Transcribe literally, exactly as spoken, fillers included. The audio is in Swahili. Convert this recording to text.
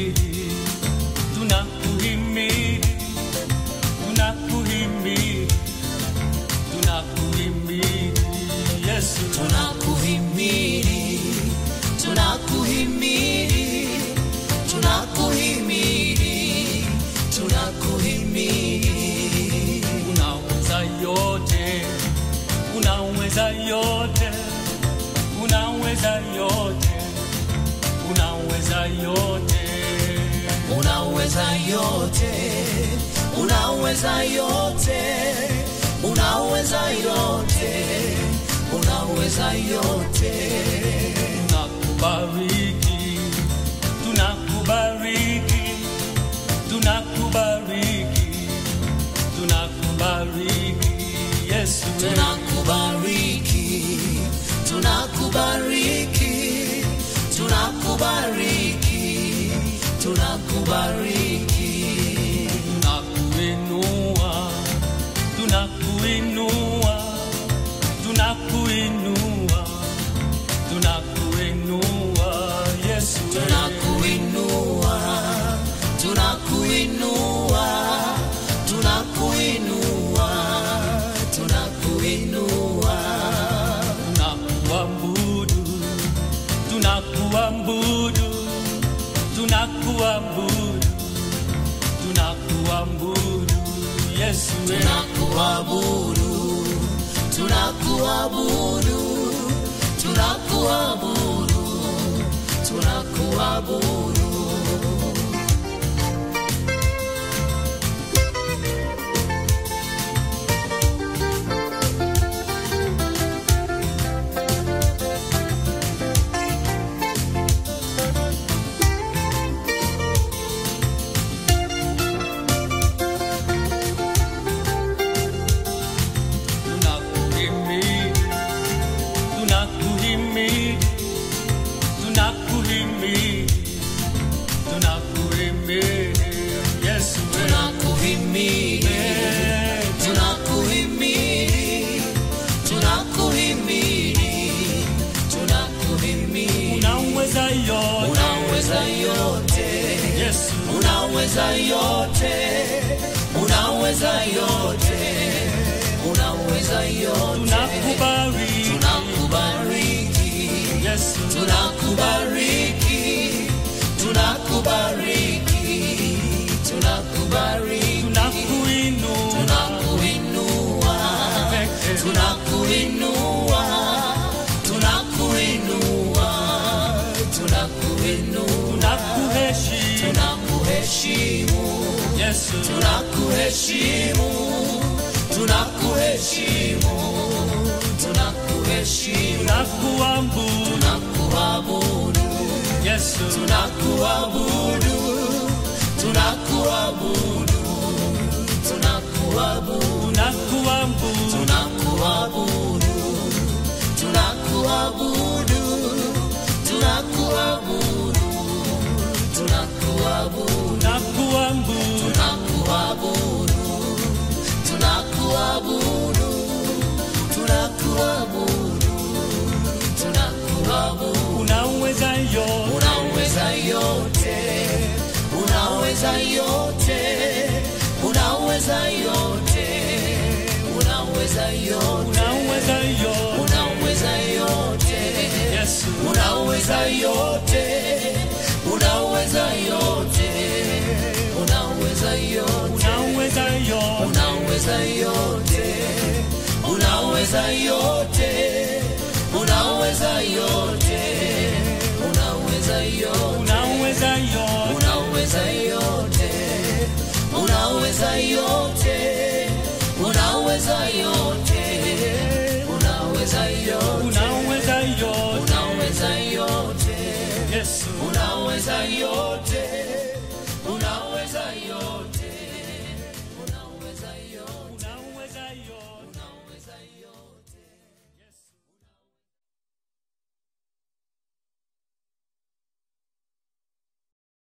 tunakuhimidi, tunakuhimidi, tunakuhimidi, tunakuhimidi, Yesu tunakuhimidi, tunakuhimidi, tunakuhimidi, tunakuhimidi. Unaweza yote, unaweza yote, unaweza yote, unaweza yote, unaweza yote, unaweza yote, unaweza yote, unaweza yote. Tunakubariki, tunakubariki, tunakubariki, tunakubariki, Yesu tunakubariki, tunakubariki, tunakubariki, tunakubariki. Tunakuinua, tunakuinua, tunakuinua, tunakuinua, Yesu tunakuinua, tunakuinua, tunakuinua, tunakuinua. Tunakuabudu, tunakuabudu, tunakuabudu, tunakuabudu, Yesu tunakuabudu, tunakuabudu, tunakuabudu, tunakuabudu. Unaweza yote, unaweza yote, unaweza yote. Tunakubariki, tunakubariki, Yesu tunakubariki, tunakubariki, tunakubariki, tunakuinua, tunakuinua, tunakuinua, tunakuinua, tunakuinua, tunakuheshimu, tunakuheshimu, Yesu tunakuheshimu, tunakuheshimu, tunakuheshimu, tunakuabudu, tunakuabudu, Yesu tunakuabudu, tunakuabudu, tunakuabudu, tunakuabudu, tunakuabudu, tunakuabudu, tunakuabudu, tunakuabudu, tunakuabudu, tunakuabudu, tunakuabudu, tunakuabudu. unaweza yote, Unaweza yote, unaweza yote, unaweza yote, unaweza yote, unaweza yote, unaweza yote, Yesu unaweza yote, unaweza yote, unaweza yote, unaweza yote, unaweza yote, unaweza yote.